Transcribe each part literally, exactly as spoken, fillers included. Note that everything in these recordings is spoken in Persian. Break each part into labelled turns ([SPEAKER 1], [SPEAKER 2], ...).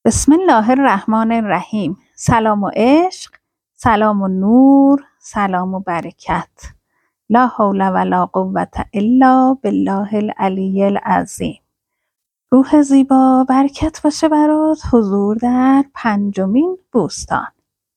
[SPEAKER 1] بسم الله الرحمن الرحیم. سلام و عشق، سلام و نور، سلام و برکت. لا حول ولا قوة الا بالله العلی العظیم. روح زیبا برکت باشه برات حضور در پنجمین بوستان.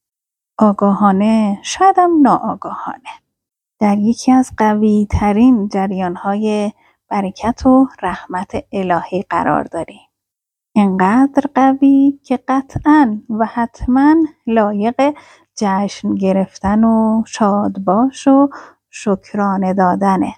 [SPEAKER 1] آگاهانه، شایدم ناآگاهانه، در یکی از قوی ترین جریان های برکت و رحمت الهی قرار داریم. اینقدر قوی که قطعاً و حتماً لایق جشن گرفتن و شادباش و شکرانه دادنه.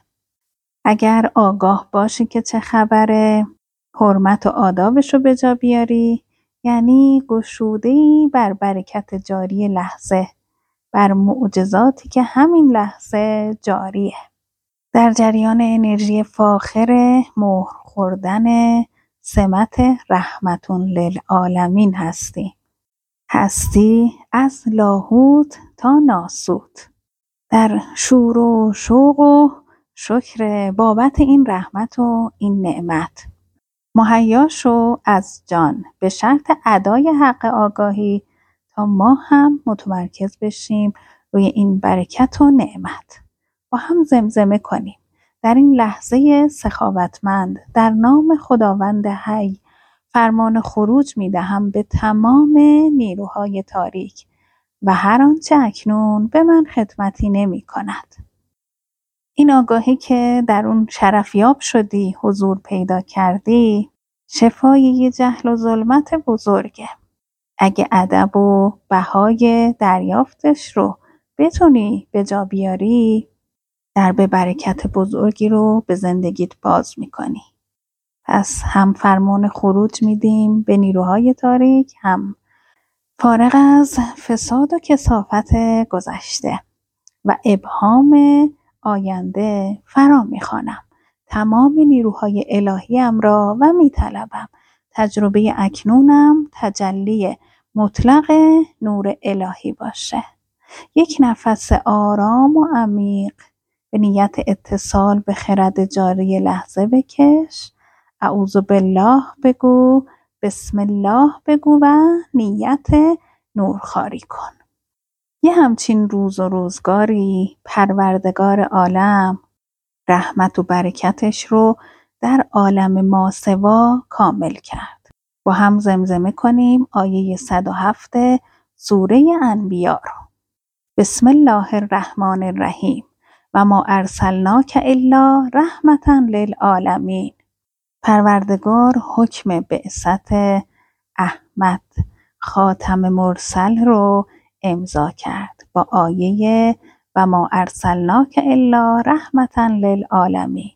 [SPEAKER 1] اگر آگاه باشی که چه خبره، حرمت و آدابشو به جا بیاری، یعنی گشوده‌ای بر برکت جاری لحظه، بر معجزاتی که همین لحظه جاریه. در جریان انرژی فاخر مهر خوردن سمت رحمتون للعالمین هستی. هستی از لاهوت تا ناسوت. در شور و شوق و شکر بابت این رحمت و این نعمت. مهیا شو از جان به شرط ادای حق آگاهی تا ما هم متمرکز بشیم روی این برکت و نعمت. با هم زمزمه کنیم. در این لحظه سخاوتمند در نام خداوند حی فرمان خروج می دهم به تمام نیروهای تاریک و هر آنچه اکنون به من خدمتی نمی کند. این آگاهی که در اون شرفیاب شدی، حضور پیدا کردی، شفای یه جهل و ظلمت بزرگه. اگه ادب و بهای دریافتش رو بتونی به جا بیاری، در به برکت بزرگی رو به زندگیت باز میکنی. پس هم فرمان خروج میدیم به نیروهای تاریک، هم فارغ از فساد و کثافت گذشته و ابهام آینده فرا میخوانم تمام نیروهای الهیم را و میطلبم تجربه اکنونم تجلی مطلق نور الهی باشه. یک نفس آرام و عمیق به نیت اتصال به خرد جاری لحظه بکش. اعوذ بالله بگو، بسم الله بگو و نیت نورخواری کن. یه همچین روز و روزگاری پروردگار عالم رحمت و برکتش رو در عالم ماسوا کامل کرد. با هم زمزمه کنیم آیه صد و هفت سوره انبیا رو. بسم الله الرحمن الرحیم. و ما ارسلناک الا رحمتا للعالمین. پروردگار حکم بعثت احمد خاتم مرسل رو امضا کرد با آیه و ما ارسلناک الا رحمتا للعالمین.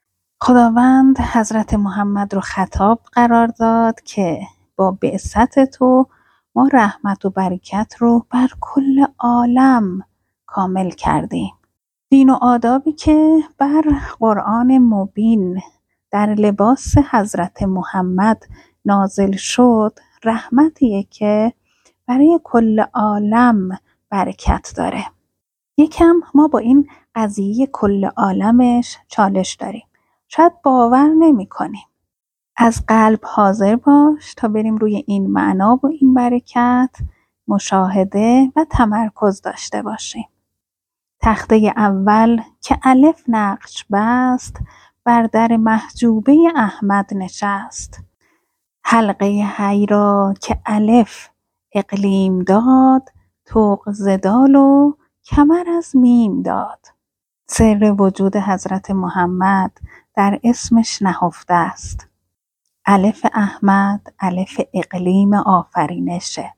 [SPEAKER 1] خداوند حضرت محمد رو خطاب قرار داد که با بعثت تو ما رحمت و برکت رو بر کل عالم کامل کردیم. دین و آدابی که بر قرآن مبین در لباس حضرت محمد نازل شد رحمتیه که برای کل عالم برکت داره. یکم ما با این قضیه کل عالمش چالش داریم. شاید باور نمی کنیم. از قلب حاضر باش تا بریم روی این معنا و این برکت مشاهده و تمرکز داشته باشیم. تخته اول که الف نقش بست بر در محجوبه احمد نشست. حلقه حی را که الف اقلیم داد طوق زدال و کمر از میم داد. سر وجود حضرت محمد در اسمش نهفته است. الف احمد الف اقلیم آفرینشه.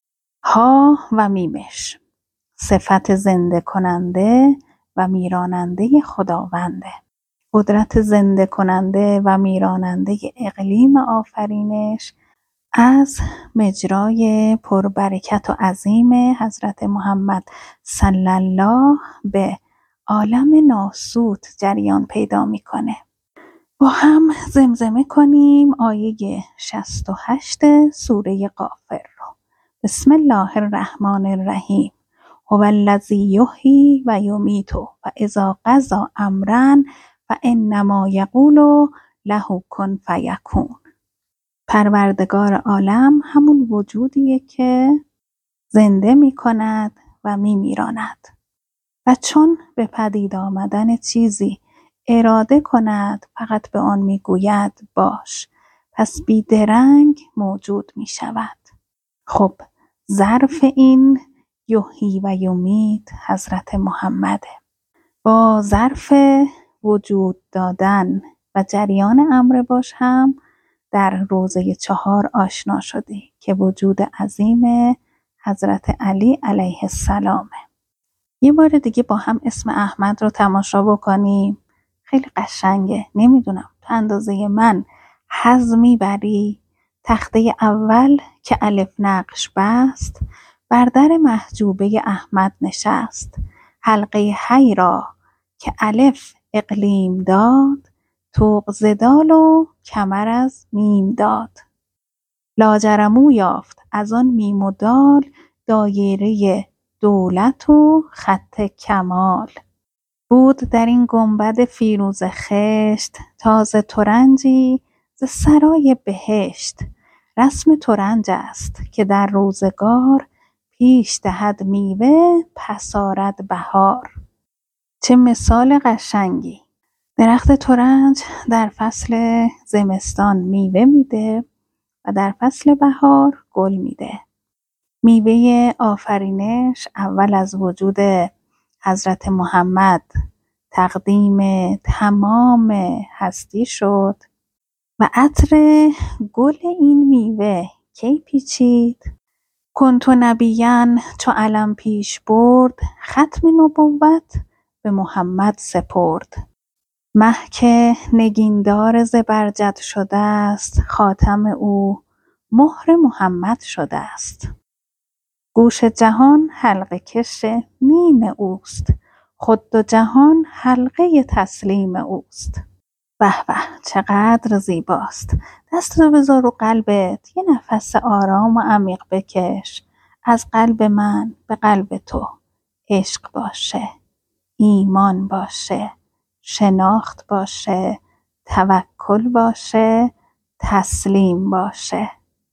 [SPEAKER 1] ها و میمش صفت زنده کننده و میراننده خداونده. قدرت زنده کننده و میراننده اقلیم آفرینش از مجرای پربرکت و عظیم حضرت محمد صلی الله به عالم ناسوت جریان پیدا میکنه. با هم زمزمه کنیم آیه شصت و هشت سوره غافر رو. بسم الله الرحمن الرحیم. هو الذی یحیی و یمیت و اذا قضی امرا فانما یقول له کن فیکون. پروردگار عالم همون وجودیه که زنده می کند و می میراند و چون به پدید آمدن چیزی اراده کند فقط به آن می گوید باش، پس بیدرنگ موجود می شود. خب ظرف این یحیی و یمیت حضرت محمده. با ظرف وجود دادن و جریان امر باش هم در روزه چهار آشنا شدی که وجود عظیم حضرت علی علیه السلامه. یه بار دیگه با هم اسم احمد رو تماشا بکنیم. خیلی قشنگه. نمیدونم تو اندازه من حظ میبری. تخته اول که الف نقش بست، بر در محجوبه احمد نشست. حلقه حی را که الف اقلیم داد، طوق زدال و کمر از میم داد. لاجرمو یافت از آن میم و دال، دایره دولت و خط کمال. بود در این گنبد فیروز خشت، تازه ترنجی ز سرای بهشت. رسم ترنج است که در روزگار، پیش دهد میوه پس آرد بهار. چه مثال قشنگی. درخت ترنج در فصل زمستان میوه میده و در فصل بهار گل میده. میوه آفرینش اول از وجود حضرت محمد تقدیم تمام هستی شد و عطر گل این میوه کی پیچید؟ کنت نبیاً چو علم پیش برد، ختم نبوت به محمد سپرد. مه که نگیندار زبرجد شده است، خاتم او مهر محمد شده است. گوش جهان حلقه کش میم اوست، خود دو جهان حلقه تسلیم اوست. به به چقدر زیباست. دست رو بذار رو قلبت، یه نفس آرام و عمیق بکش. از قلب من به قلب تو عشق باشه، ایمان باشه، شناخت باشه، توکل باشه، تسلیم باشه.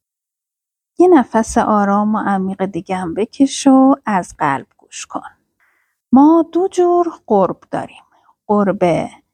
[SPEAKER 1] یه نفس آرام و عمیق دیگه هم بکش و از قلب گوش کن. ما دو جور قرب داریم، قرب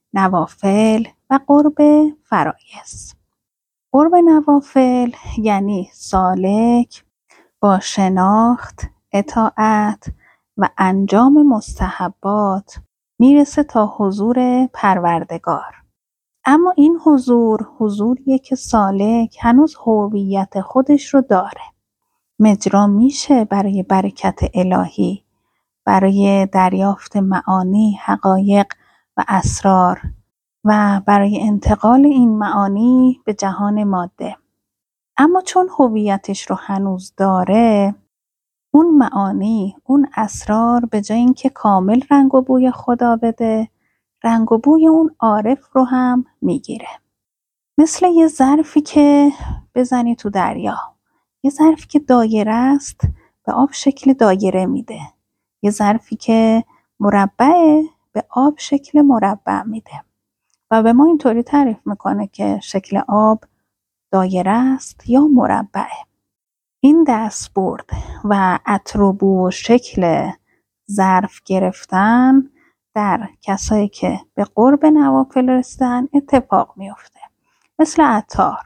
[SPEAKER 1] نوافل و قرب فرایض. قرب نوافل یعنی سالک با شناخت، اطاعت و انجام مستحبات میرسه تا حضور پروردگار. اما این حضور حضوریه که سالک هنوز هویت خودش رو داره. مجرا میشه برای برکت الهی، برای دریافت معانی، حقایق و اسرار و برای انتقال این معانی به جهان ماده. اما چون هویتش رو هنوز داره، اون معانی، اون اسرار به جای اینکه کامل رنگ و بوی خدا بده، رنگ و بوی اون عارف رو هم میگیره. مثل یه ظرفی که بزنی تو دریا. یه ظرفی که دایره است به آب شکل دایره میده. یه ظرفی که مربعه به آب شکل مربع میده. و به ما اینطوری تعریف میکنه که شکل آب دایره است یا مربعه. این دستبرد و عطر و بو و شکل ظرف گرفتن در کسایی که به قرب نوافل رسیدن اتفاق میفته. مثل عطار،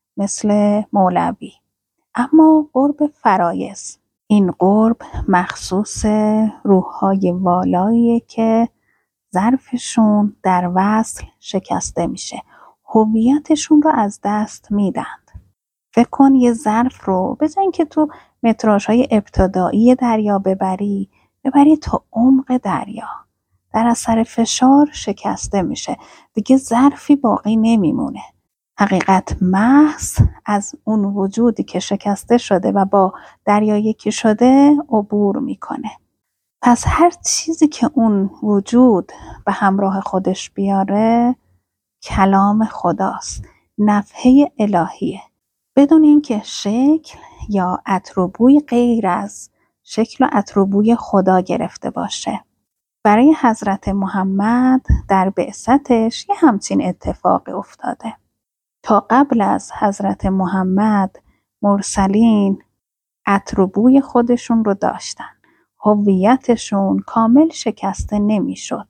[SPEAKER 1] مثل مولوی. اما قرب فرایض، این قرب مخصوص روح‌های والاییه که ظرفشون در وصل شکسته میشه، هویتشون رو از دست میدند. فکر کن یه ظرف رو بزن که تو متراژهای ابتدایی دریا ببری ببری تا عمق دریا، در اثر فشار شکسته میشه، دیگه ظرفی باقی نمیمونه. حقیقت محض از اون وجودی که شکسته شده و با دریا یکی شده عبور میکنه. پس هر چیزی که اون وجود به همراه خودش بیاره کلام خداست، نفحه الهیه، بدون اینکه شکل یا عطر و بوی غیر از شکل و عطر و بوی خدا گرفته باشه. برای حضرت محمد در بعثتش یه همچین اتفاقی افتاده. تا قبل از حضرت محمد مرسلین عطر و بوی خودشون رو داشتن. هویتشون کامل شکسته نمیشد.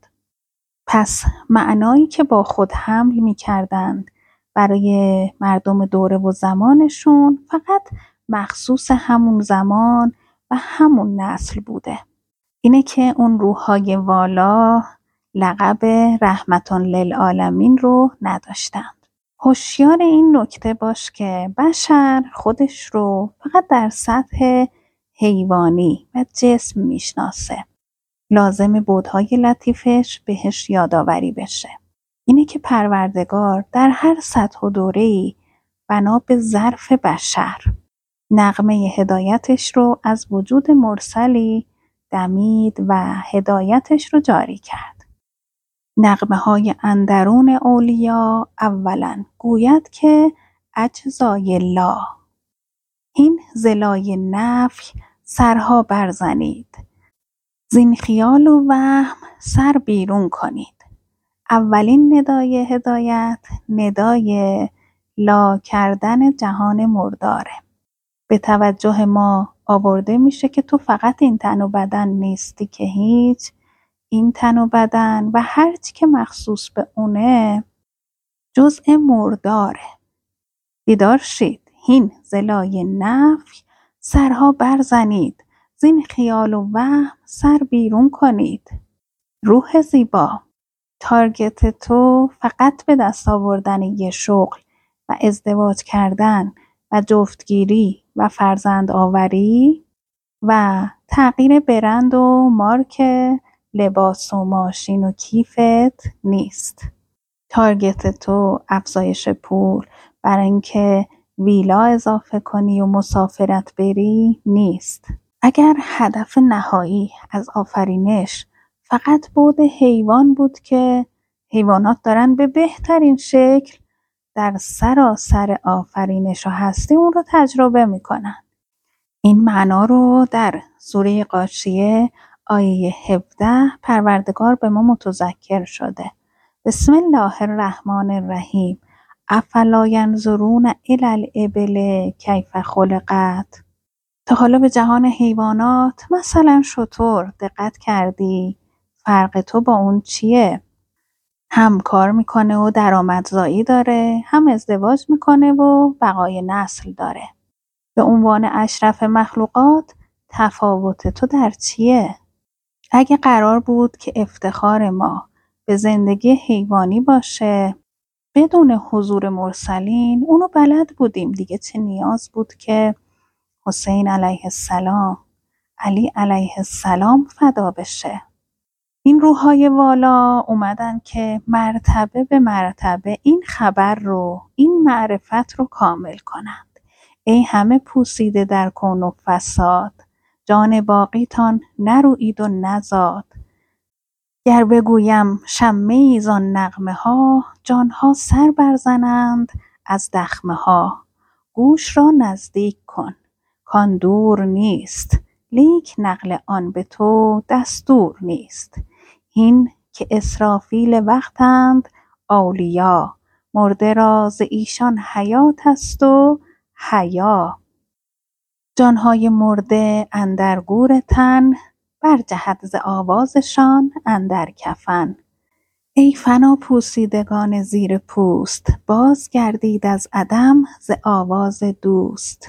[SPEAKER 1] پس معنایی که با خود حمل می کردند برای مردم دوره و زمانشون فقط مخصوص همون زمان و همون نسل بوده. اینه که اون روح‌های والا لقب رحمتان للعالمین رو نداشتند. هوشیار این نکته باش که بشر خودش رو فقط در سطح حیوانی و جسم میشناسه. لازم بودهای لطیفش بهش یادآوری بشه. اینه که پروردگار در هر سطح و دوره‌ای بنا به ظرف بشر نغمه هدایتش رو از وجود مرسلی دمید و هدایتش رو جاری کرد. نغمه های اندرون اولیا اولا گوید که اجزای لا این زلای نفی سرها برزنید، زین خیال و وهم سر بیرون کنید. اولین ندای هدایت ندای لا کردن جهان مرداره. به توجه ما آورده میشه که تو فقط این تن و بدن نیستی که هیچ، این تن و بدن و هرچی که مخصوص به اونه جزء مرداره. بیدار شید، هین زلای نفی سرها برزنید، زین خیال و وهم سر بیرون کنید. روح زیبا، تارگت تو فقط به دست آوردن یه شغل و ازدواج کردن و جفتگیری و فرزند آوری و تغییر برند و مارک لباس و ماشین و کیفت نیست. تارگت تو افزایش پول برای اینکه ویلا اضافه کنی و مسافرت بری نیست. اگر هدف نهایی از آفرینش فقط بود حیوان بود که حیوانات دارن به بهترین شکل در سراسر آفرینش و هستی اون رو تجربه میکنن. این معنا رو در سوره غاشیه آیه هفده پروردگار به ما متذکر شده. بسم الله الرحمن الرحیم. افلا ینظرون الی الابل کیف خلقت. تا حالا به جهان حیوانات مثلا شتر دقت کردی؟ فرق تو با اون چیه؟ هم کار میکنه و درآمدزایی داره، هم ازدواج میکنه و بقای نسل داره. به عنوان اشرف مخلوقات تفاوت تو در چیه؟ اگه قرار بود که افتخار ما به زندگی حیوانی باشه بدون حضور مرسلین اونو بلد بودیم دیگه، چه نیاز بود که حسین علیه السلام، علی علیه السلام فدا بشه. این روح‌های والا اومدن که مرتبه به مرتبه این خبر رو، این معرفت رو کامل کنند. ای همه پوسیده در کون و فساد، جان باقیتان نرویید و نزاد. گر بگویم شمه زان نغمه ها، جانها سر برزنند از دخمه ها. گوش را نزدیک کن کان دور نیست، لیک نقل آن به تو دستور نیست. هین که اسرافیل وقتند اولیا، مرده را ز ایشان حیات است و حیا. جانهای مرده اندر گور تن، برجهد ز آوازشان اندر کفن. ای فنا پوسیدگان زیر پوست، باز گردید از عدم ز آواز دوست.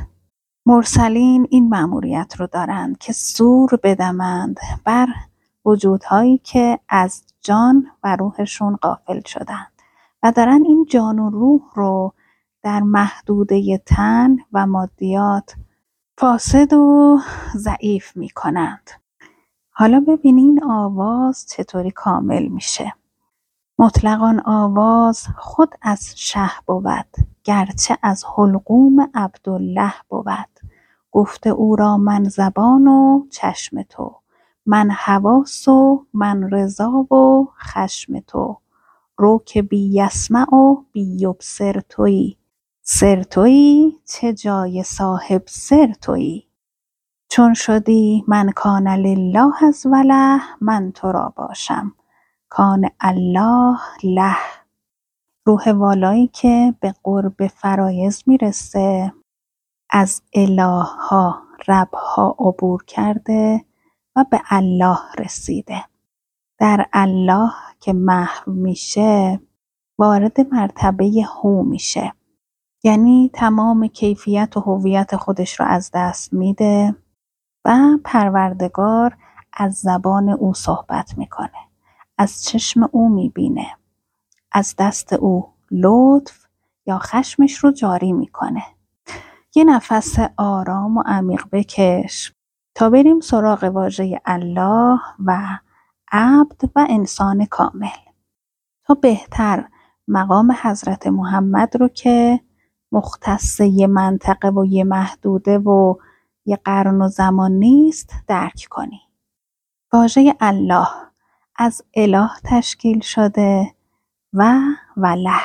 [SPEAKER 1] مرسلین این مأموریت رو دارند که سور بدمند بر وجودهایی که از جان و روحشون غافل شدند و دارن این جان و روح رو در محدوده تن و مادیات فاسد و ضعیف می کنند. حالا ببینین آواز چطوری کامل میشه. مطلقاً آواز خود از شه بود، گرچه از حلقوم عبدالله بود. گفته او را من زبان و چشم تو، من حواس و من رضا و خشم تو. رو که بی یسمع و بی یبصر تویی، سر تویی چه جای صاحب سر تویی. چون شدی من کان لله از وله، من تو را باشم کان الله له. روح والایی که به قرب فرایض میرسه، از اله‌ها، رب‌ها عبور کرده و به الله رسیده. در الله که محو میشه وارد مرتبه هو میشه، یعنی تمام کیفیت و هویت خودش رو از دست میده و پروردگار از زبان او صحبت میکنه، از چشم او میبینه، از دست او لطف یا خشمش رو جاری میکنه. یه نفس آرام و عمیق بکش تا بریم سراغ واژه الله و عبد و انسان کامل، تا بهتر مقام حضرت محمد رو که مختص یه منطقه و یه محدوده و یه قرن و زمان نیست درک کنی. واژه الله از اله تشکیل شده و وله.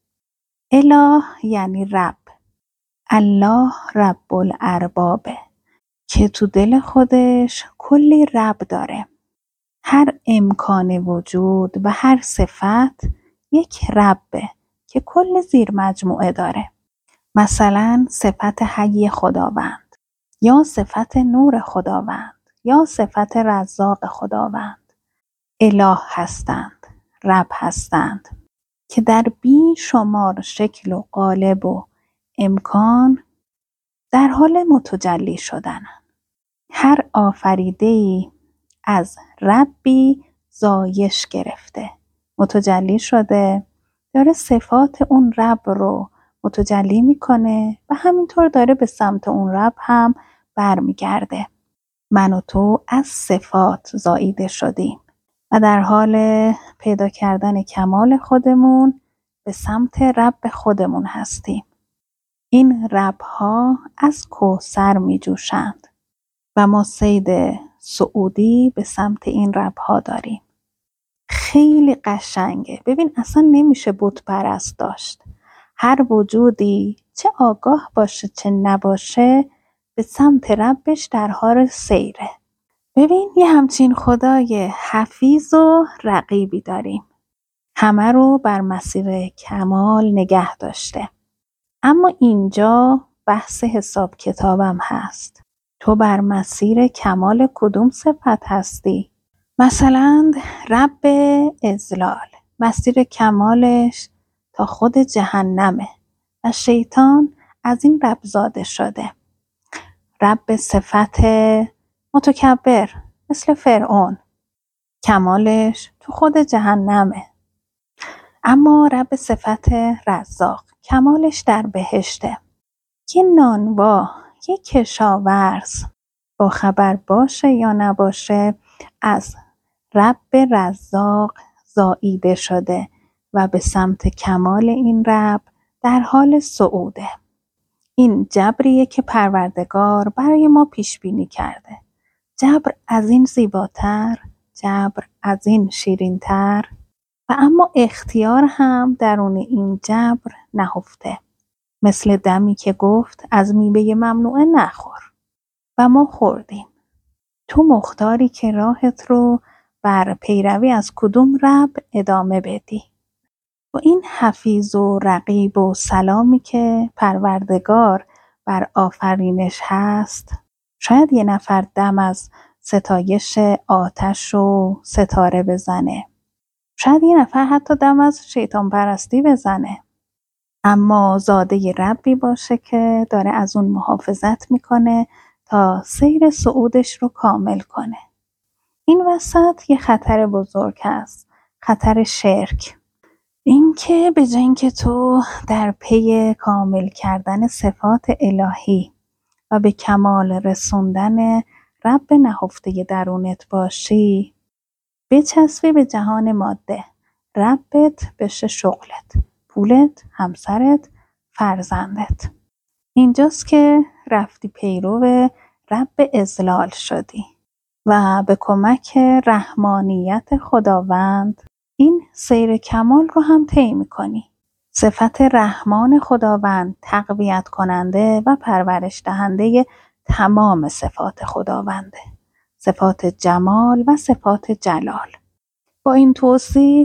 [SPEAKER 1] اله یعنی رب. الله رب الاربابه که تو دل خودش کلی رب داره. هر امکان وجود و هر صفت یک ربه که کل زیر مجموعه داره. مثلا صفت حی خداوند، یا صفت نور خداوند، یا صفت رزاق خداوند. اله هستند، رب هستند که در بی شمار شکل و قالب و امکان در حال متجلی شدنند. هر آفریده‌ای از ربی زایش گرفته، متجلی شده، داره صفات اون رب رو متجلی میکنه و همینطور داره به سمت اون رب هم برمیگرده. من و تو از صفات زاییده شدیم و در حال پیدا کردن کمال خودمون به سمت رب خودمون هستیم. این رب‌ها از کوثر می جوشند و ما صید سعودی به سمت این رب‌ها داریم. خیلی قشنگه. ببین اصلا نمیشه بت پرست داشت. هر وجودی چه آگاه باشه چه نباشه به سمت ربش در حال سیره. ببین یه همچین خدای حفیظ و رقیبی داریم. همه رو بر مسیر کمال نگه داشته. اما اینجا بحث حساب کتابم هست. تو بر مسیر کمال کدوم صفت هستی؟ مثلا رب اذلال، مسیر کمالش تا خود جهنمه و شیطان از این رب زاده شده. رب صفت متکبر مثل فرعون، کمالش تو خود جهنمه. اما رب صفت رزاق، کمالش در بهشته. یه نانوا، یه کشاورز با خبر باشه یا نباشه از رب رزاق زاییده شده و به سمت کمال این رب در حال صعوده. این جبریه که پروردگار برای ما پیش بینی کرده. جبر از این زیباتر، جبر از این شیرینتر و اما اختیار هم درون این جبر نهفته. مثل دمی که گفت از میوه ممنوعه نخور و ما خوردیم. تو مختاری که راهت رو بر پیروی از کدوم رب ادامه بدی. با این حفیظ و رقیب و سلامی که پروردگار بر آفرینش هست، شاید یه نفر دم از ستایش آتش و ستاره بزنه. شاید یه نفر حتی دم از شیطان پرستی بزنه. اما زاده ربی باشه که داره از اون محافظت میکنه تا سیر صعودش رو کامل کنه. این وسط یه خطر بزرگ هست، خطر شرک. این که به جای اینکه تو در پی کامل کردن صفات الهی و به کمال رسوندن رب نهفته درونت باشی، بچسبی به جهان ماده. ربت بشه شغلت، پولت، همسرت، فرزندت. اینجاست که رفتی پیرو رب اذلال شدی و به کمک رحمانیت خداوند این سیر کمال رو هم طی می‌کنی. صفت رحمان خداوند تقویت کننده و پرورش دهنده تمام صفات خداونده. صفات جمال و صفات جلال. با این توصیف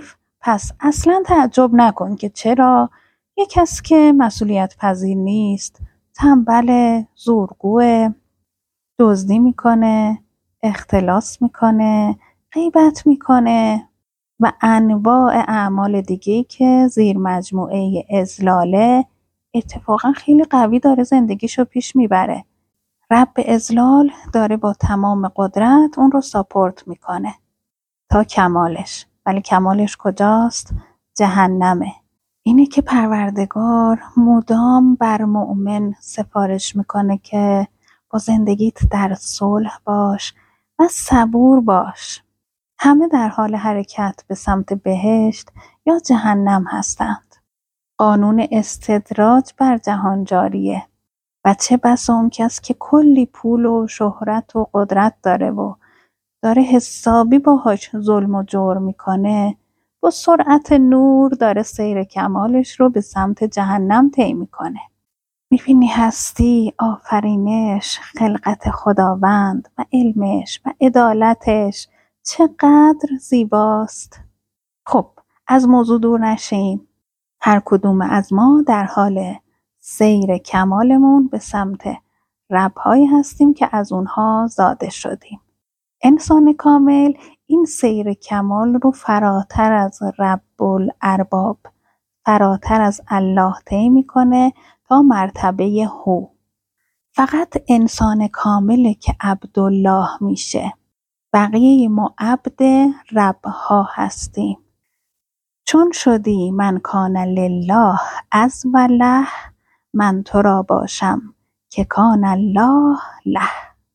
[SPEAKER 1] پس اصلا تعجب نکن که چرا یک کسی که مسئولیت پذیر نیست، تنبل، زورگوه، دزدی میکنه، اختلاس میکنه، غیبت میکنه و انواع اعمال دیگه‌ای که زیر مجموعه اذلاله، اتفاقا خیلی قوی داره زندگیشو پیش میبره. رب اذلال داره با تمام قدرت اون رو ساپورت میکنه تا کمالش. ولی کمالش کجاست؟ جهنمه. اینه که پروردگار مدام بر مؤمن سفارش میکنه که با زندگیت در صلح باش و صبور باش. همه در حال حرکت به سمت بهشت یا جهنم هستند. قانون استدراج بر جهان جاریه و چه بسا اون کس که کلی پول و شهرت و قدرت داره و داره حسابی باهاش ظلم و جور میکنه، با سرعت نور داره سیر کمالش رو به سمت جهنم طی میکنه. میبینی هستی، آفرینش، خلقت خداوند و علمش و عدالتش چقدر زیباست. خب از موضوع دور نشیم. هر کدوم از ما در حال سیر کمالمون به سمت رب‌هایی هستیم که از اونها زاده شدیم. انسان کامل این سیر کمال رو فراتر از رب الارباب، فراتر از الله طی میکنه تا مرتبه هو. فقط انسان کامله که عبدالله میشه. بقیه ما عبد ربها هستیم. چون شدی من کان لله از وله، من تو را باشم که کان الله له.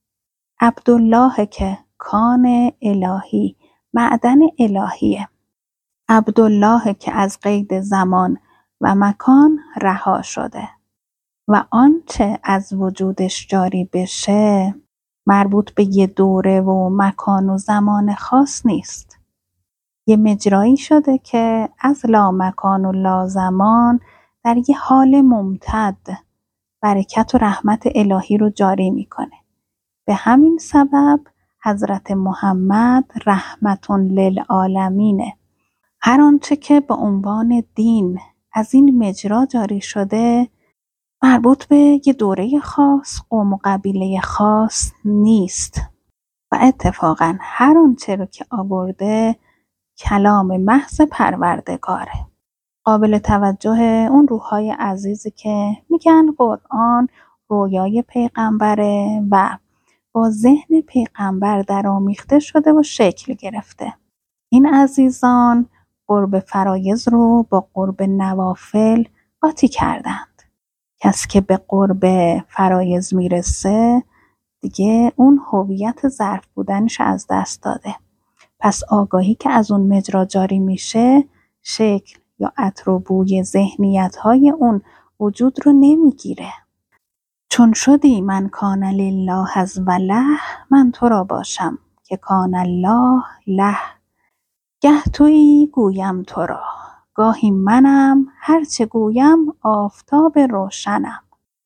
[SPEAKER 1] عبدالله که کان الهی، معدن الهیه. عبدالله که از قید زمان و مکان رها شده و آنچه از وجودش جاری بشه مربوط به یه دوره و مکان و زمان خاص نیست. یه مجرایی شده که از لا مکان و لا زمان در یه حال ممتد برکت و رحمت الهی رو جاری میکنه. به همین سبب حضرت محمد رحمتون للعالمینه. هر آنچه که به عنوان دین از این مجرا جاری شده مربوط به یه دوره خاص، قوم و قبیله خاص نیست و اتفاقا هر آنچه رو که آورده کلام محض پروردگاره. قابل توجه اون روحای عزیزی که میگن قرآن رویای پیغمبره و با ذهن پیغمبر در آمیخته شده و شکل گرفته. این عزیزان قرب فرایض رو با قرب نوافل قاطی کردند. کسی که به قرب فرایض میرسه دیگه اون هویت ظرف بودنش از دست داده. پس آگاهی که از اون مجرا جاری میشه شکل یا عطر و بوی ذهنیت های اون وجود رو نمیگیره. چون شدی من کان لله از وله، من تو را باشم که کان الله له. گه تویی گویم تو را، گاهی منم هرچه گویم آفتاب روشنم.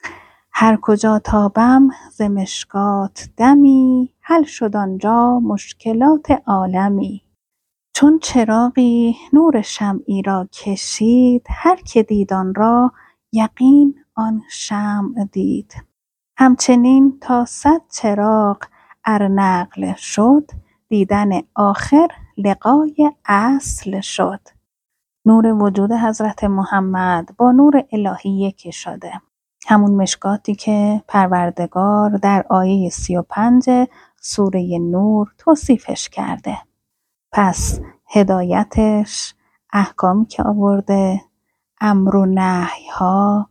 [SPEAKER 1] هر کجا تابم ز مشکات دمی، حل شد آنجا مشکلات عالمی. چون چراغی نور شمعی را کشید، هر که دید آن را یقین آن شمع دید. همچنین تا صد چراغ ار نقل شد، دیدن آخر لقای اصل شد. نور وجود حضرت محمد با نور الهی یکی شده. همون مشکاتی که پروردگار در آیه سی و پنج سوره نور توصیفش کرده. پس هدایتش، احکامی که آورده، امر و نهی ها،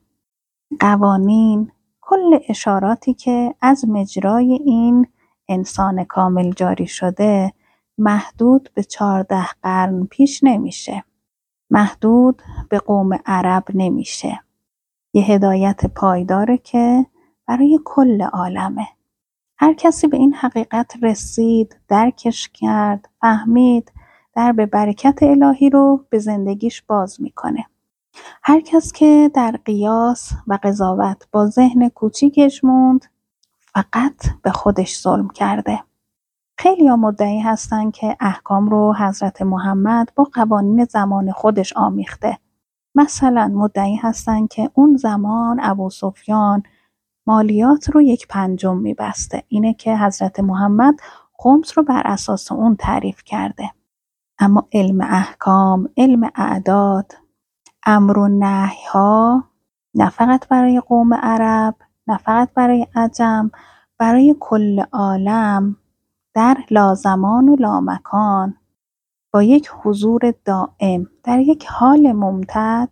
[SPEAKER 1] قوانین، کل اشاراتی که از مجرای این انسان کامل جاری شده محدود به چهارده قرن پیش نمیشه. محدود به قوم عرب نمیشه. یه هدایت پایداره که برای کل عالمه. هر کسی به این حقیقت رسید، درکش کرد، فهمید، در به برکت الهی رو به زندگیش باز میکنه. هر کس که در قیاس و قضاوت با ذهن کوچیکش موند، فقط به خودش ظلم کرده. خیلی ها مدعی هستن که احکام رو حضرت محمد با قوانین زمان خودش آمیخته. مثلا مدعی هستن که اون زمان ابوسفیان مالیات رو یک پنجم میبسته. اینه که حضرت محمد خمس رو بر اساس اون تعریف کرده. اما علم احکام، علم اعداد، امر و نهی ها نه فقط برای قوم عرب، نه فقط برای عجم، برای کل عالم در لازمان و لامکان با یک حضور دائم در یک حال ممتد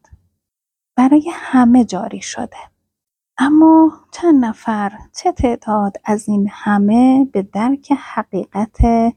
[SPEAKER 1] برای همه جاری شده. اما چند نفر، چه تعداد از این همه به درک حقیقت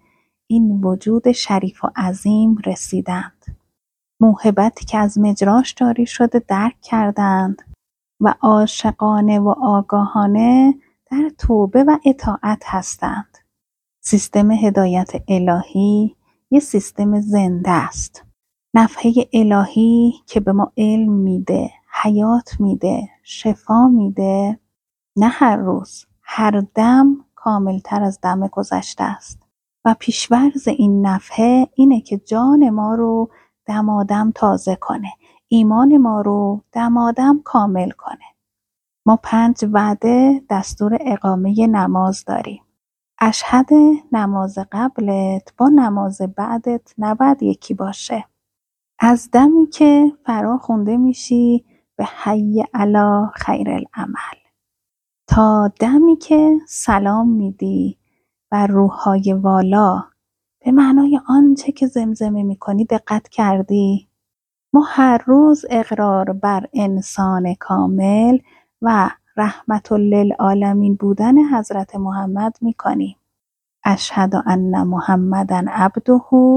[SPEAKER 1] این وجود شریف و عظیم رسیدند؟ موهبتی که از مجراش جاری شده درک کردند و عاشقانه و آگاهانه در توبه و اطاعت هستند. سیستم هدایت الهی یه سیستم زنده است. نفحه الهی که به ما علم میده، حیات میده، شفا میده، نه هر روز، هر دم کاملتر از دم گذشته است. و پیشورز این نفحه اینه که جان ما رو دمادم تازه کنه، ایمان ما رو دمادم کامل کنه. ما پنج وعده دستور اقامه نماز داریم. اشهد نماز قبلت با نماز بعدت نباید یکی باشه. از دمی که فرا خونده میشی به حی علی خیر العمل تا دمی که سلام میدی بر روح‌های والا، به معنای آنچه که زمزمه میکنی دقت کردی؟ ما هر روز اقرار بر انسان کامل و رحمت للعالمین بودن حضرت محمد میکنیم. اشهد ان محمدًا عبده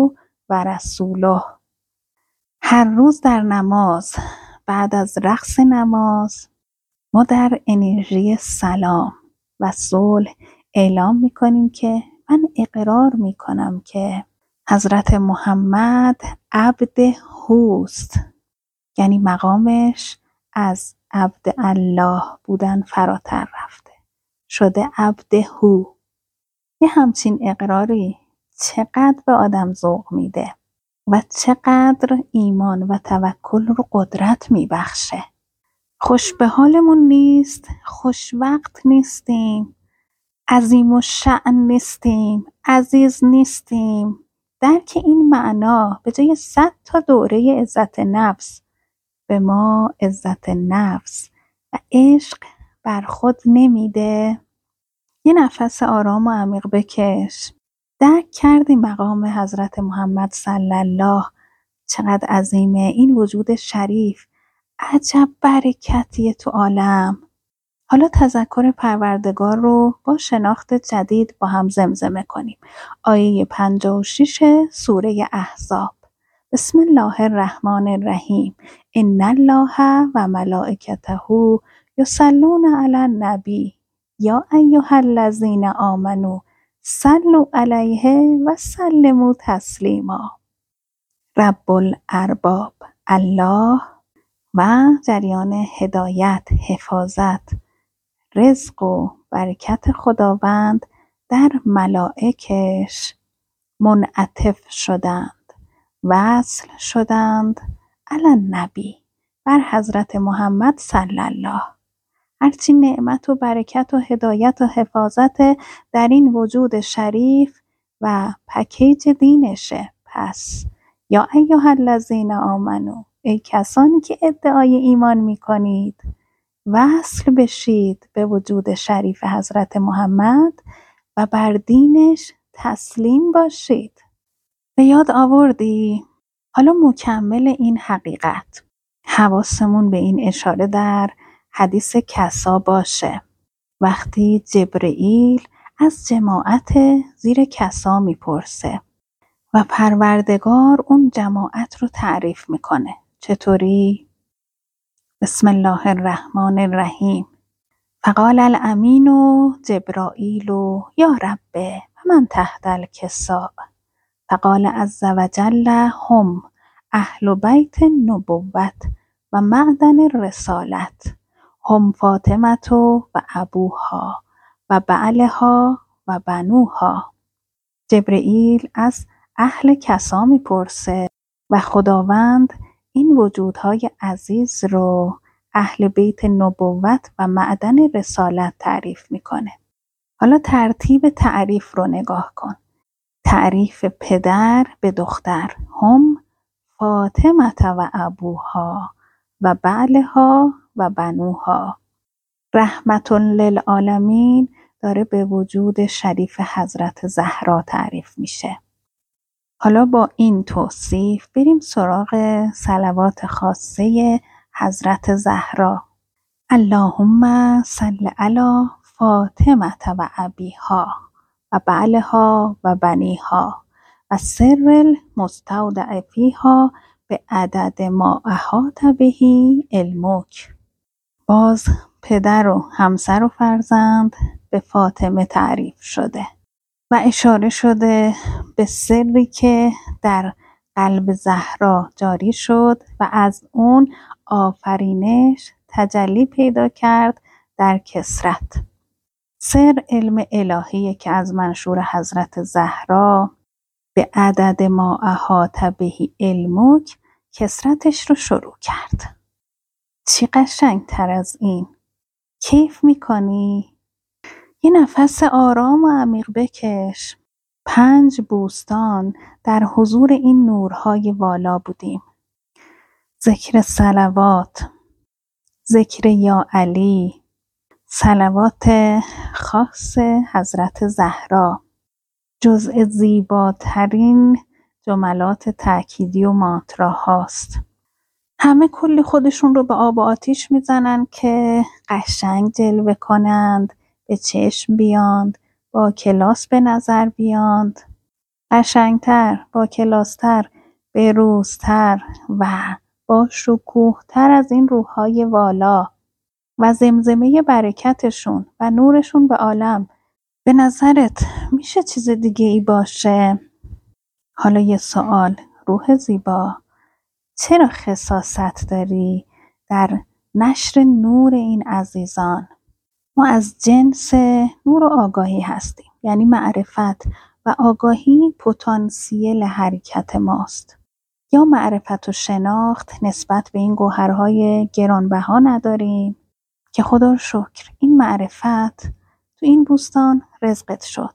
[SPEAKER 1] و رسوله. هر روز در نماز، بعد از رقص نماز، ما در انرژی سلام و صلح اعلام میکنیم که من اقرار میکنم که حضرت محمد عبد هوست، یعنی مقامش از عبد الله بودن فراتر رفته، شده عبد هو. یه همچین اقراری چقدر به آدم ذوق میده و چقدر ایمان و توکل رو قدرت میبخشه. خوش به حالمون نیست، خوش وقت نیستیم، عظیم و شأن نیستیم، عزیز نیستیم. درک این معنا به جای صد تا دوره عزت نفس به ما عزت نفس و عشق بر خود نمیده. یه نفس آرام و عمیق بکش. درک کردی مقام حضرت محمد صلی الله چقدر عظیمه؟ این وجود شریف عجب برکتیه تو عالم. حالا تذکر پروردگار رو با شناخت جدید با هم زمزمه کنیم. آیه پنجاه و شش سوره احزاب. بسم الله الرحمن الرحیم. ان الله و ملائکته یصلون علی النبی یا ایها الذین آمنوا صلوا علیه و سلموا تسلیما. رب الارباب الله و جریان هدایت، حفاظت، رزق و برکت خداوند در ملائکش منعطف شدند، وصل شدند علی النبی، بر حضرت محمد صلی الله. هرچی نعمت و برکت و هدایت و حفاظت در این وجود شریف و پکیج دینشه. پس یا ایها الذین آمنو، ای کسانی که ادعای ایمان میکنید، وصل بشید به وجود شریف حضرت محمد و بر دینش تسلیم باشید. به یاد آوردی؟ حالا مکمل این حقیقت حواسمون به این اشاره در حدیث کسا باشه. وقتی جبرئیل از جماعت زیر کسا میپرسه و پروردگار اون جماعت رو تعریف میکنه. چطوری؟ بسم الله الرحمن الرحیم. فقال الامین جبرائیل یا رب من تحت الکساء. فقال عز وجل هم اهل بیت النبوت و معدن الرسالت، هم فاطمة و ابوها و بعلها و بنوها. جبرئیل از اهل کسا میپرسه و خداوند این وجودهای عزیز رو اهل بیت نبوت و معدن رسالت تعریف میکنه. حالا ترتیب تعریف رو نگاه کن. تعریف پدر به دختر: هم فاطمه و ابوها و بعلها و بنوها. رحمت للعالمین داره به وجود شریف حضرت زهرا تعریف میشه. حالا با این توصیف بریم سراغ صلوات خاصه حضرت زهرا. اللهم صل علی فاطمه و ابیها و بعلها و بنیها و سر المستودع فیها به عدد ما احاط بهی علمک. باز پدر و همسر و فرزند به فاطمه تعریف شده و اشاره شده به سری که در قلب زهرا جاری شد و از اون آفرینش تجلی پیدا کرد در کثرت. سر علم الهی که از منشور حضرت زهرا به عدد ما احاط بهی علمک کثرتش رو شروع کرد. چی قشنگ تر از این؟ کیف میکنی؟ یه نفس آرام و عمیق بکش. پنج بوستان در حضور این نورهای والا بودیم. ذکر صلوات، ذکر یا علی، صلوات خاص حضرت زهرا، جزء زیباترین جملات تأکیدی و مانتراهاست. همه کلی خودشون رو به آب و آتیش میزنن که قشنگ جلوه کنند، به چشم بیاند، با کلاس به نظر بیاند، قشنگتر، با کلاستر، بروزتر و با شکوهتر از این روحهای والا و زمزمه برکتشون و نورشون به عالم. به نظرت میشه چیز دیگه ای باشه؟ حالا یه سوال، روح زیبا، چرا خساست داری در نشر نور این عزیزان؟ ما از جنس نور و آگاهی هستیم، یعنی معرفت و آگاهی پتانسیل حرکت ماست. یا معرفت و شناخت نسبت به این گوهرهای گرانبها نداریم که خدا رو شکر این معرفت تو این بوستان رزقت شد.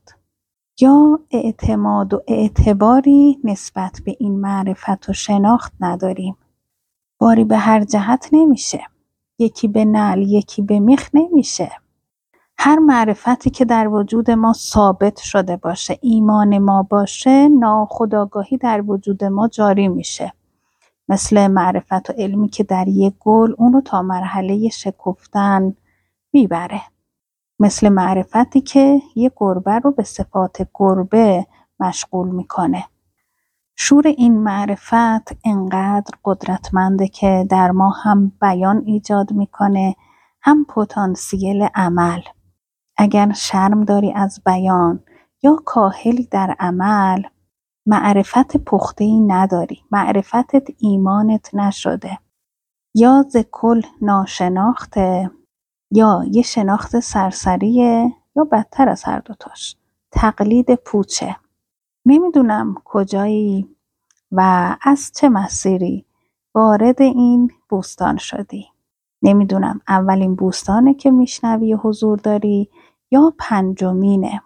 [SPEAKER 1] یا اعتماد و اعتباری نسبت به این معرفت و شناخت نداریم. باری به هر جهت نمیشه. یکی به نعل یکی به میخ نمیشه. هر معرفتی که در وجود ما ثابت شده باشه، ایمان ما باشه، ناخودآگاهی در وجود ما جاری میشه. مثل معرفت و علمی که در یک گل اون رو تا مرحله شکفتن میبره. مثل معرفتی که یک گربه رو به صفات گربه مشغول میکنه. شور این معرفت انقدر قدرتمنده که در ما هم بیان ایجاد میکنه، هم پتانسیل عمل. اگر شرم داری از بیان یا کاهلی در عمل، معرفت پخته‌ای نداری، معرفتت ایمانت نشده، یا ز کل ناشناخته، یا یه شناخت سرسریه، یا بدتر از هر دوتاش تقلید پوچه. نمیدونم کجایی و از چه مسیری وارد این بوستان شدی. نمیدونم اولین بوستانه که میشنوی و حضور داری یا پنجمینه.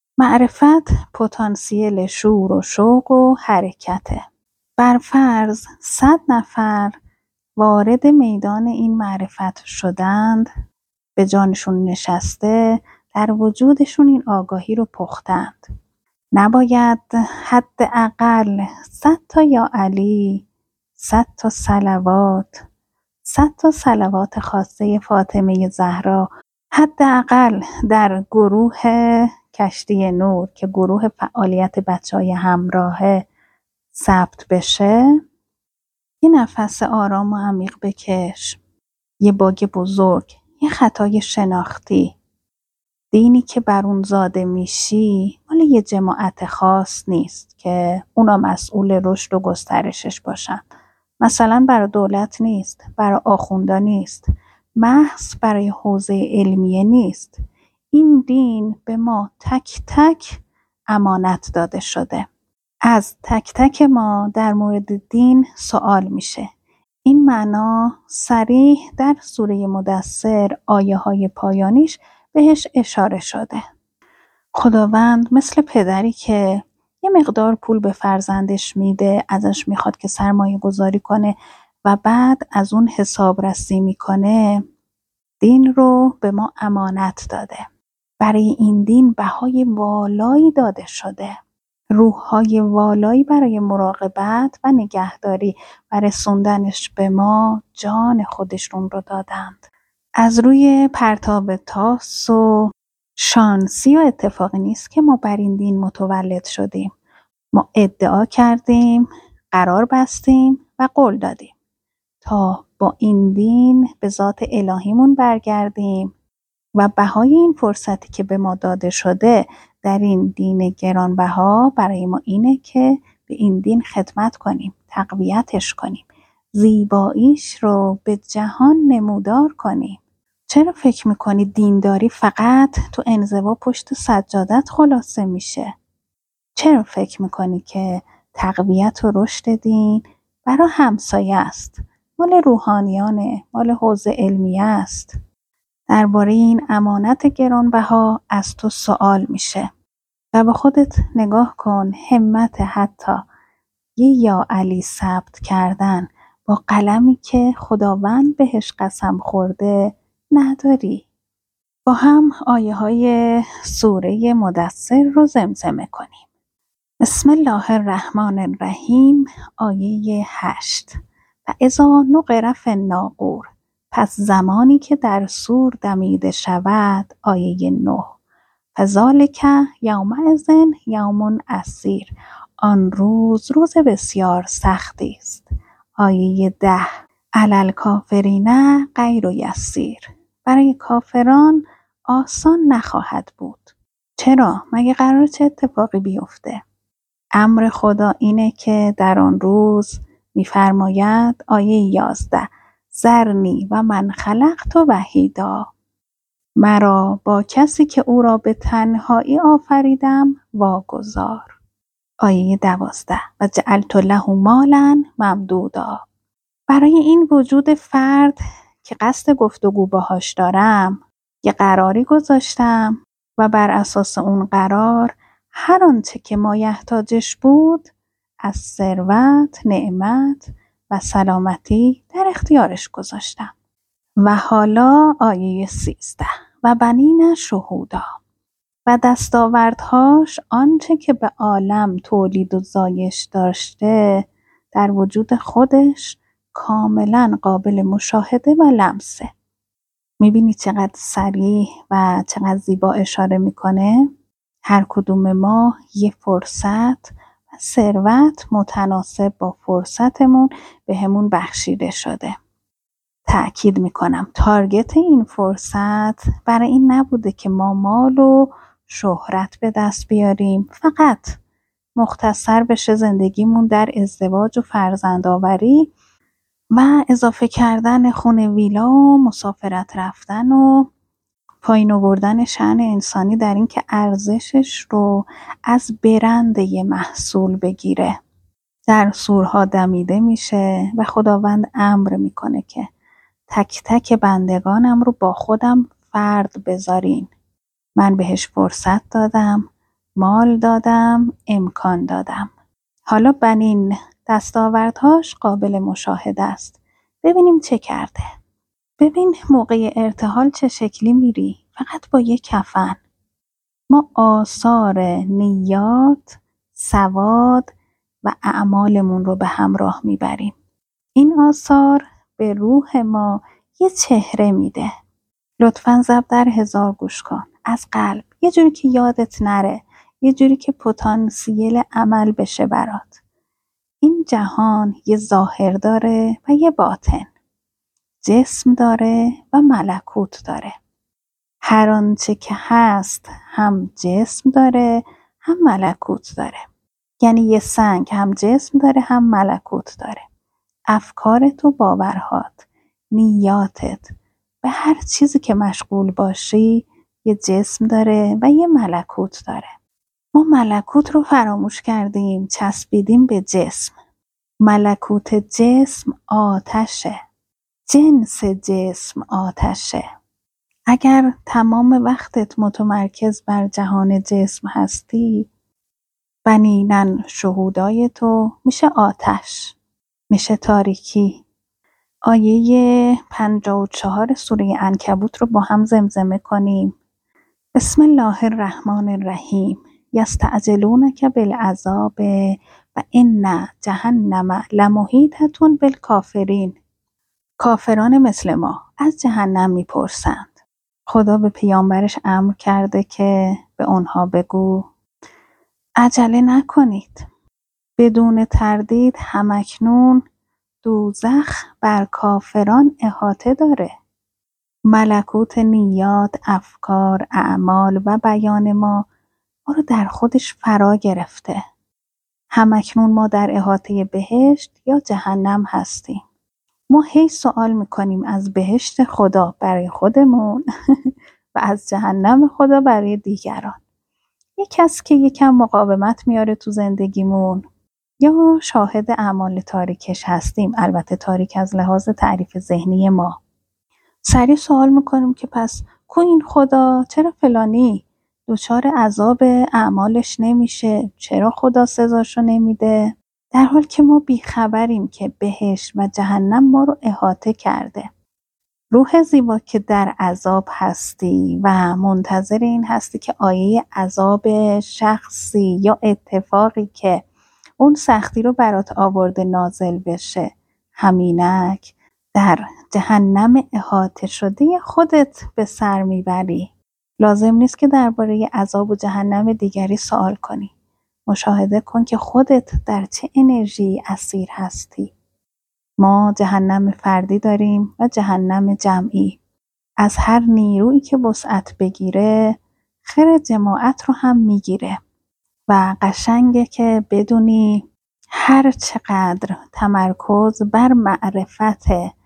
[SPEAKER 1] معرفت پتانسیل شور و شوق و حرکته. بر فرض صد نفر وارد میدان این معرفت شدند، به جانشون نشسته، در وجودشون این آگاهی رو پختند. نباید حداقل صد تا یا علی، صد تا صلوات، صد تا صلوات خاصه فاطمه زهرا حداقل در گروه کشتی نور که گروه فعالیت بچهای همراهه ثبت بشه. یه نفس آرام و عمیق بکش. یه باگ بزرگ، یه خطای شناختی. دینی که بر اون زاده میشی مال یه جماعت خاص نیست که اونا مسئول رشد و گسترشش باشن. مثلا برای دولت نیست، برای آخوندا نیست، محض برای حوزه علمیه نیست. این دین به ما تک تک امانت داده شده. از تک تک ما در مورد دین سوال میشه. این معنا صریح در سوره مدثر آیه های پایانیش بهش اشاره شده. خداوند مثل پدری که یه مقدار پول به فرزندش میده، ازش میخواد که سرمایه گذاری کنه و بعد از اون حسابرسی میکنه، دین رو به ما امانت داده. برای این دین بهای والایی داده شده. روح‌های والایی برای مراقبت و نگهداری و رسوندنش به ما جان خودشون رو دادند. از روی پرتاب تاس و شانسی و اتفاقی نیست که ما بر این دین متولد شدیم. ما ادعا کردیم، قرار بستیم و قول دادیم تا با این دین به ذات الهیمون برگردیم و بهای این فرصتی که به ما داده شده در این دین گرانبها برای ما اینه که به این دین خدمت کنیم، تقویتش کنیم، زیباییش رو به جهان نمودار کنیم. چرا فکر میکنی دینداری فقط تو انزوا پشت سجادت خلاصه میشه؟ چرا فکر میکنی که تقویت و رشد دین برای همسایه است؟ مال روحانیانه، مال حوزه علمیه است. درباره این امانت گرانبها از تو سوال میشه و به خودت نگاه کن. همت حتی یه یا علی ثبت کردن با قلمی که خداوند بهش قسم خورده نداری. با هم آیه های سوره مدثر رو زمزمه کنیم. بسم الله الرحمن الرحیم. آیه هشت. و اذا نقر فی الناقور. پس زمانی که در سور دمیده شود. آیه نه. فذلک یومئذ یوم عسیر. آن روز روز بسیار سختی است. آیه ده. علی الکافرین غیر یسیر. برای کافران آسان نخواهد بود. چرا؟ مگه قرار چه اتفاقی بیفته؟ امر خدا اینه که در آن روز می‌فرماید. آیه یازده. ذرنی و من خلقت وحیدا. مرا با کسی که او را به تنهایی آفریدم واگذار. آیه دوازده. و جعلت له مالا ممدودا. برای این وجود فرد که قصد گفتگو باهاش دارم یه قراری گذاشتم و بر اساس اون قرار هر آنچه که مایحتاجش بود از ثروت، نعمت و سلامتی در اختیارش گذاشتم. و حالا آیه سیزده. و بنین شهودا. و دستاوردهاش آنچه که به عالم تولید و زایش داشته در وجود خودش کاملا قابل مشاهده و لمسه. میبینی چقدر صریح و چقدر زیبا اشاره میکنه؟ هر کدوم ما یه فرصت و ثروت متناسب با فرصتمون به همون بخشیده شده. تأکید میکنم تارگت این فرصت برای این نبوده که ما مال و شهرت به دست بیاریم، فقط مختصر بشه زندگیمون در ازدواج و فرزندآوری و اضافه کردن خونه ویلا و مسافرت رفتن و پایین آوردن شأن انسانی در این که ارزشش رو از برند یه محصول بگیره. در سورها دمیده میشه و خداوند امر میکنه که تک تک بندگانم رو با خودم فرد بذارین. من بهش فرصت دادم، مال دادم، امکان دادم. حالا بنین دستاوردهاش قابل مشاهده است. ببینیم چه کرده. ببین موقع ارتحال چه شکلی میری؟ فقط با یک کفن. ما آثار نیات، سواد و اعمالمون رو به همراه میبریم. این آثار به روح ما یه چهره میده. لطفاً ضبط در هزار گوش کن. از قلب. یه جوری که یادت نره. یه جوری که پتانسیل عمل بشه برات. این جهان یه ظاهر داره و یه باطن. جسم داره و ملکوت داره. هر آنچه که هست هم جسم داره هم ملکوت داره. یعنی یه سنگ هم جسم داره هم ملکوت داره. افکارت و باورهات، نیاتت، به هر چیزی که مشغول باشی یه جسم داره و یه ملکوت داره. ما ملکوت رو فراموش کردیم، چسبیدیم به جسم. ملکوت جسم آتشه، جنس جسم آتشه. اگر تمام وقتت متمرکز بر جهان جسم هستی، بنینن شهودای تو میشه آتش، میشه تاریکی. آیه پنجاه و چهار سوره عنکبوت رو با هم زمزمه کنیم. بسم الله الرحمن الرحیم. یستعجلونک بالعذاب و ان جهنم لمحیطة بالکافرین. کافران مثل ما از جهنم میپرسند. خدا به پیامبرش امر کرده که به اونها بگو عجله نکنید، بدون تردید همکنون دوزخ بر کافران احاطه داره. ملکوت نیات، افکار، اعمال و بیان ما ما رو در خودش فرا گرفته. همکنون ما در احاطه بهشت یا جهنم هستیم. ما هی سوال میکنیم از بهشت خدا برای خودمون و از جهنم خدا برای دیگران. یک کس که یکم مقاومت میاره تو زندگیمون یا شاهد اعمال تاریکش هستیم، البته تاریک از لحاظ تعریف ذهنی ما، سریع سوال میکنیم که پس کو این خدا؟ چرا فلانی دچار عذاب اعمالش نمیشه؟ چرا خدا سزاشو نمیده؟ در حال که ما بیخبریم که بهشت و جهنم ما رو احاطه کرده. روح زیبا که در عذاب هستی و منتظر این هستی که آیه عذاب شخصی یا اتفاقی که اون سختی رو برات آورده نازل بشه، همینک در جهنم احاطه شده خودت به سر میبری. لازم نیست که درباره عذاب و جهنم دیگری سوال کنی. مشاهده کن که خودت در چه انرژی اسیر هستی. ما جهنم فردی داریم و جهنم جمعی. از هر نیرویی که وسعت بگیره خیر جماعت رو هم میگیره و قشنگه که بدونی هر چقدر تمرکز بر معرفت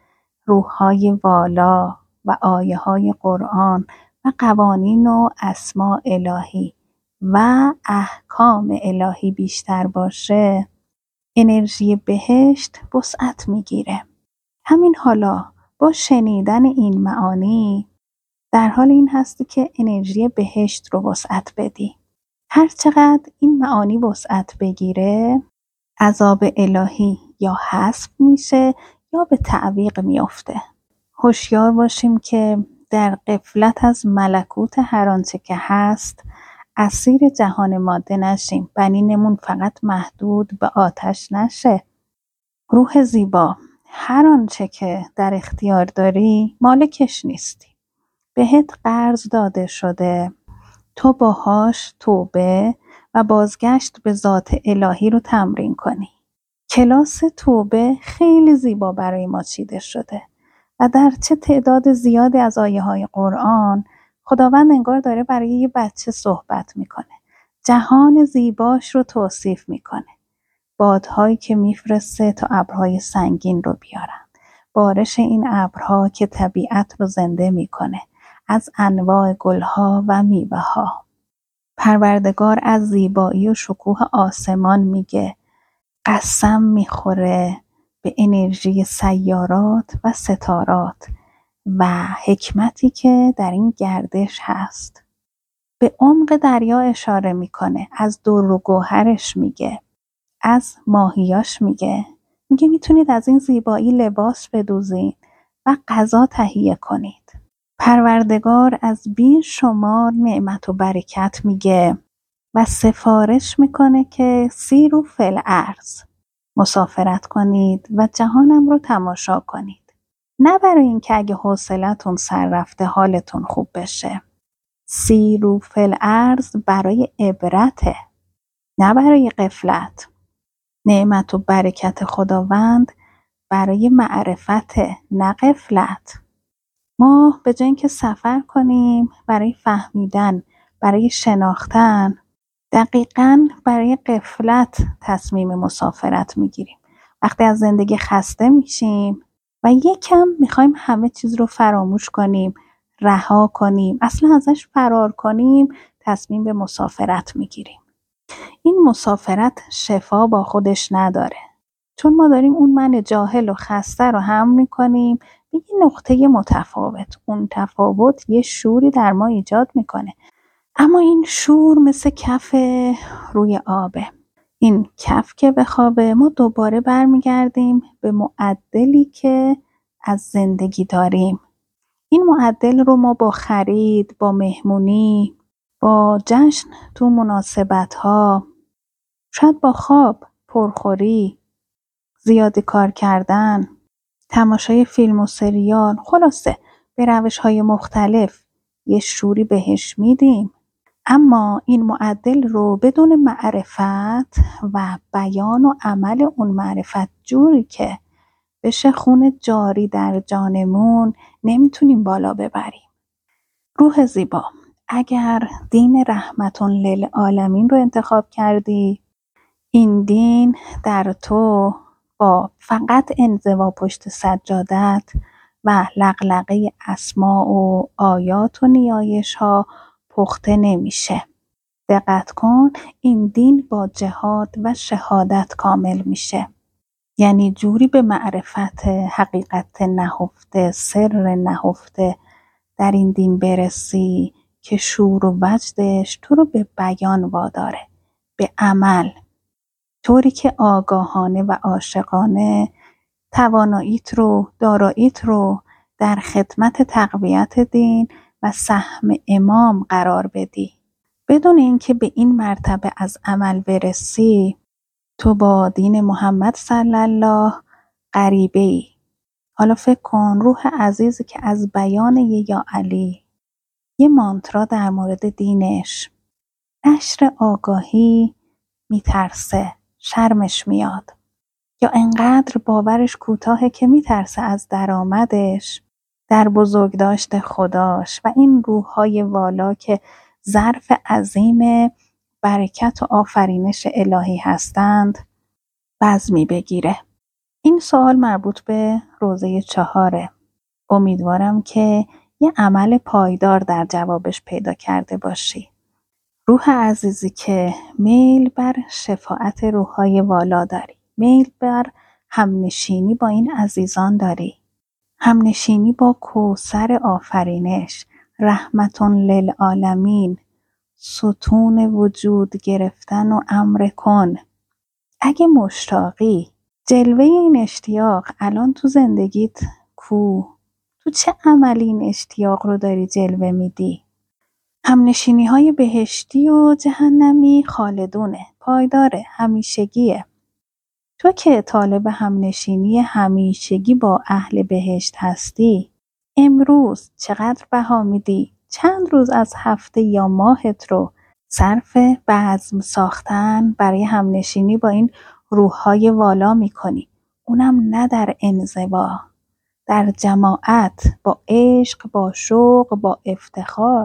[SPEAKER 1] روح‌های والا و آیه‌های قرآن و قوانین و اسماء الهی و احکام الهی بیشتر باشه، انرژی بهشت وسعت میگیره. همین حالا با شنیدن این معانی در حال این هستی که انرژی بهشت رو وسعت بدی. هر چقدر این معانی وسعت بگیره، عذاب الهی یا حذف میشه یا به تعویق میفته. هوشیار باشیم که در غفلت از ملکوت هر آنچه که هست اسیر جهان ماده نشیم. بنینمون فقط محدود به آتش نشه. روح زیبا، هر آنچه که در اختیار داری مالکش نیستی. بهت قرض داده شده، تو باهاش توبه و بازگشت به ذات الهی رو تمرین کنی. کلاس توبه خیلی زیبا برای ما چیده شده و در چه تعداد زیادی از آیه های قرآن خداوند انگار داره برای یه بچه صحبت میکنه. جهان زیباش رو توصیف میکنه. بادهایی که میفرسته تا ابرهای سنگین رو بیارن. بارش این ابرها که طبیعت رو زنده میکنه. از انواع گلها و میوه ها. پروردگار از زیبایی و شکوه آسمان میگه. قسم میخوره به انرژی سیارات و ستارات و حکمتی که در این گردش هست. به عمق دریا اشاره میکنه. از در و گوهرش میگه. از ماهیاش میگه. میگه میتونید از این زیبایی لباس بدوزین و غذا تهیه کنید. پروردگار از بی شمار نعمت و برکت میگه و سفارش میکنه که سیروا فی الارض، مسافرت کنید و جهانم رو تماشا کنید. نه برای اینکه اگه حوصلتون سر رفته حالتون خوب بشه. سیروا فی الارض برای عبرته، نه برای غفلت. نعمت و برکت خداوند برای معرفت، نه غفلت. ما به جای اینکه سفر کنیم برای فهمیدن، برای شناختن، دقیقاً برای غفلت تصمیم مسافرت میگیریم. وقتی از زندگی خسته میشیم و یکم میخوایم همه چیز رو فراموش کنیم، رها کنیم، اصلا ازش فرار کنیم، تصمیم به مسافرت میگیریم. این مسافرت شفا با خودش نداره. چون ما داریم اون من جاهل و خسته رو هم میکنیم به یه نقطه متفاوت. اون تفاوت یه شوری در ما ایجاد میکنه. اما این شور مثل کف روی آبه. این کف که بخوابه ما دوباره برمیگردیم به معدلی که از زندگی داریم. این معدل رو ما با خرید، با مهمونی، با جشن تو مناسبت ها، شاید با خواب، پرخوری، زیادی کار کردن، تماشای فیلم و سریال، خلاصه به روش های مختلف یه شوری بهش میدیم. اما این معدل رو بدون معرفت و بیان و عمل اون معرفت جوری که بشه خون جاری در جانمون نمیتونیم بالا ببریم. روح زیبا، اگر دین رحمتون للعالمین رو انتخاب کردی، این دین در تو با فقط انزوا پشت سجادت و لقلقه اسما و آیات و نیایش ها پخته نمیشه. دقت کن، این دین با جهاد و شهادت کامل میشه. یعنی جوری به معرفت حقیقت نهفته، سر نهفته در این دین برسی که شور و وجدش تو رو به بیان واداره، به عمل، طوری که آگاهانه و عاشقانه تواناییت رو، داراییت رو در خدمت تقویت دین و سهم امام قرار بدی. بدون اینکه به این مرتبه از عمل برسی، تو با دین محمد صلی الله غریبه ای. حالا فکر کن روح عزیزی که از بیان یه یا علی، یه مانترا در مورد دینش، نشر آگاهی میترسه، شرمش میاد، یا انقدر باورش کوتاهه که میترسه از درآمدش در بزرگداشت خداش و این روح‌های والا که ظرف عظیم برکت و آفرینش الهی هستند بزمی بگیره. این سوال مربوط به روزه چهاره. امیدوارم که یه عمل پایدار در جوابش پیدا کرده باشی. روح عزیزی که میل بر شفاعت روح‌های والا داری، میل بر همنشینی با این عزیزان داری، همنشینی با کوثر آفرینش، رحمتون للعالمین، ستون وجود گرفتن و امر کن. اگه مشتاقی جلوه این اشتیاق الان تو زندگیت کو؟ تو چه عملی این اشتیاق رو داری جلوه میدی؟ همنشینی های بهشتی و جهنمی خالدونه، پایداره، همیشگیه. تو که طالب همنشینی همیشگی با اهل بهشت هستی، امروز چقدر بها میدی؟ چند روز از هفته یا ماهت رو صرف بزم ساختن برای همنشینی با این روح‌های والا میکنی؟ اونم نه در انزوا، در جماعت، با عشق، با شوق، با افتخار.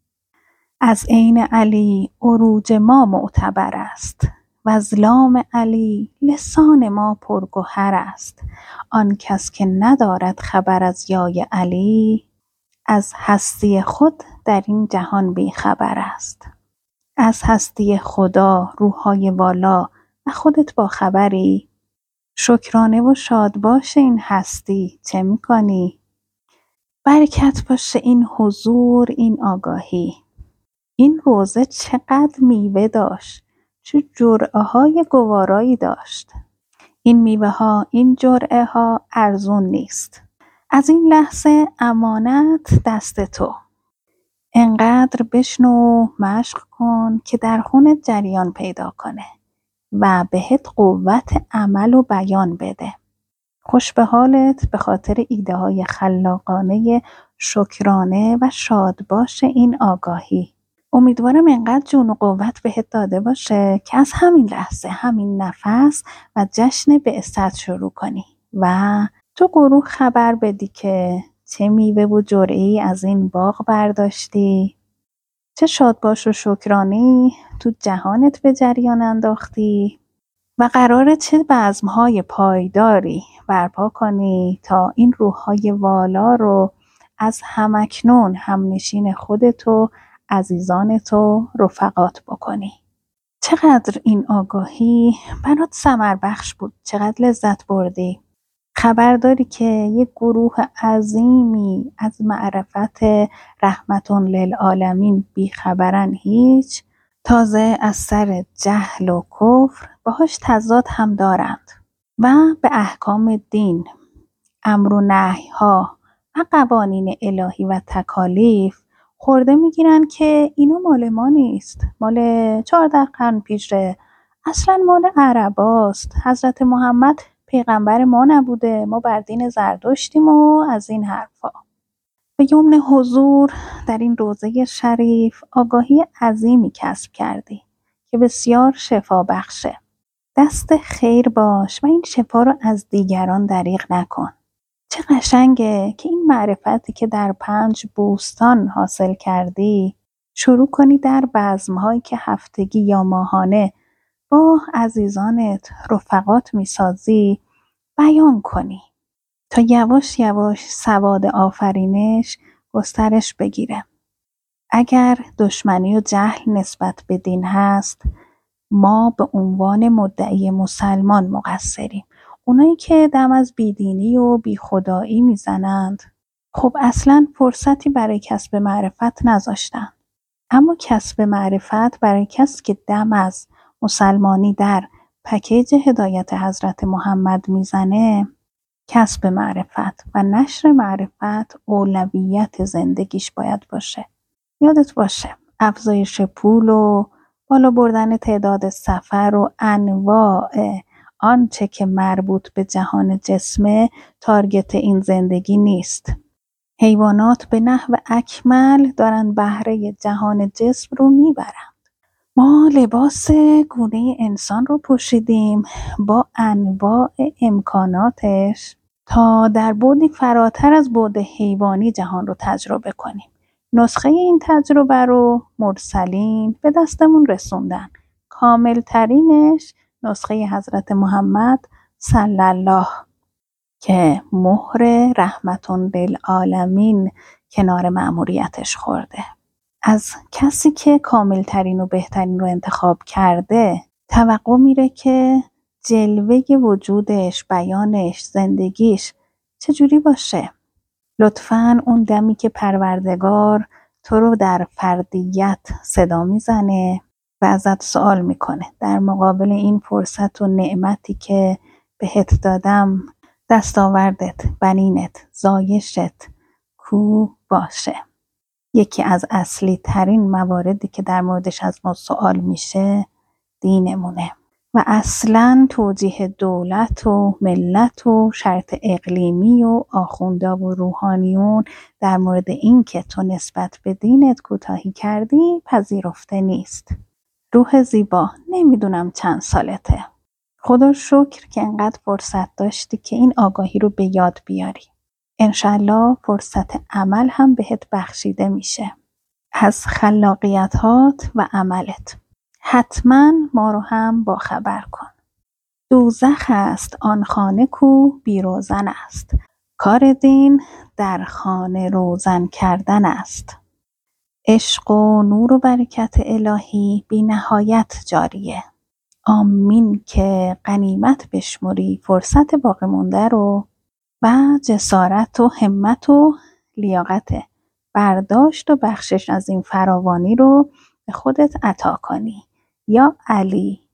[SPEAKER 1] از عین علی عروج ما معتبر است و از لام علی لسان ما پرگوهر است. آن کس که ندارد خبر از یای علی، از هستی خود در این جهان بی خبر است. از هستی خدا، روح‌های والا و خودت با خبری؟ شکرانه و شاد باشه این هستی، چه میکنی؟ برکت باشه این حضور، این آگاهی. این روزه چقدر میوه داشت، چه جرعه های گوارایی داشت. این میوه ها، این جرعه ها ارزون نیست. از این لحظه امانت دست تو. انقدر بشنو، مشق کن که در خونت جریان پیدا کنه و بهت قوت عمل و بیان بده. خوش به حالت به خاطر ایده های خلاقانه، شکرانه و شادباش این آگاهی. امیدوارم انقدر جون و قوت بهت داده باشه که از همین لحظه، همین نفس و جشن بعثت شروع کنی و تو گروه خبر بدی که چه میوه و جرعه‌ای از این باغ برداشتی، چه شادباش و شکرانه‌ای تو جهانت به جریان انداختی و قراره چه بزم‌های پایداری برپا کنی تا این روح‌های والا رو از همکنون همنشین خودتو، عزیزانتو، رفقات بکنی. چقدر این آگاهی برات ثمر بخش بود؟ چقدر لذت بردی؟ خبر داری که یک گروه عظیمی از معرفت رحمت للعالمین بیخبرن هیچ، تازه از سر جهل و کفر باهاش تضاد هم دارند و به احکام دین، امر و نهی ها و قوانین الهی و تکالیف خورده میگیرن که اینا مال ما نیست، مال چهارده قرن پیشه، اصلا مال عرباست، حضرت محمد پیغمبر ما نبوده، ما بر دین زرتشتیم و از این حرفا. به یمن حضور در این روضه شریف آگاهی عظیمی کسب کردی که بسیار شفا بخشه. دست خیر باش و این شفا رو از دیگران دریغ نکن. چه قشنگه که این معرفتی که در پنج بوستان حاصل کردی شروع کنی در بزمهایی که هفتگی یا ماهانه با عزیزانت رفقات میسازی بیان کنی تا یواش یواش سواد آفرینش گسترش بگیره. اگر دشمنی و جهل نسبت به دین هست، ما به عنوان مدعی مسلمان مقصریم. اونایی که دم از بیدینی و بیخدایی میزنند، خب اصلا فرصتی برای کسب معرفت نذاشتن. اما کسب معرفت برای کسی که دم از مسلمانی در پکیج هدایت حضرت محمد میزنه، کسب معرفت و نشر معرفت اولویت زندگیش باید باشه. یادت باشه افزایش پول و بالا بردن تعداد سفر و انواع آنچه که مربوط به جهان جسمه تارگت این زندگی نیست. حیوانات به نحو اکمل دارن بهره جهان جسم رو میبرن. ما لباس گونه انسان رو پوشیدیم با انواع امکاناتش تا در بعدی فراتر از بعد حیوانی جهان رو تجربه کنیم. نسخه این تجربه رو مرسلین به دستمون رسوندن. کامل ترینش نسخه حضرت محمد صلی الله که مهر رحمت للعالمین کنار مأموریتش خورده. از کسی که کامل ترین و بهترین رو انتخاب کرده توقع میره که جلوه وجودش، بیانش، زندگیش چجوری باشه. لطفاً اون دمی که پروردگار تو رو در فردیت صدا میزنه و ازت سوال میکنه در مقابل این فرصت و نعمتی که بهت دادم، دستاوردت، بنینت، زایشت کو باشه. یکی از اصلی ترین مواردی که در موردش از ما سوال میشه دینمونه و اصلا توجیه دولت و ملت و شرط اقلیمی و آخوندا و روحانیون در مورد این که تو نسبت به دینت کوتاهی کردی پذیرفته نیست. روح زیبا، نمیدونم چند سالته، خدا شکر که انقدر فرصت داشتی که این آگاهی رو به یاد بیاری. انشالله فرصت عمل هم بهت بخشیده میشه از خلاقیتات و عملت. حتما ما رو هم با خبر کن. دوزخ است آن خانه کو بی روزن است، کار دین در خانه روزن کردن است. عشق و نور و برکت الهی بی نهایت جاریه. آمین که غنیمت بشمری فرصت باقی مونده رو و جسارت و همت و لیاقت برداشت و بخشش از این فراوانی رو به خودت عطا کنی. یا علی.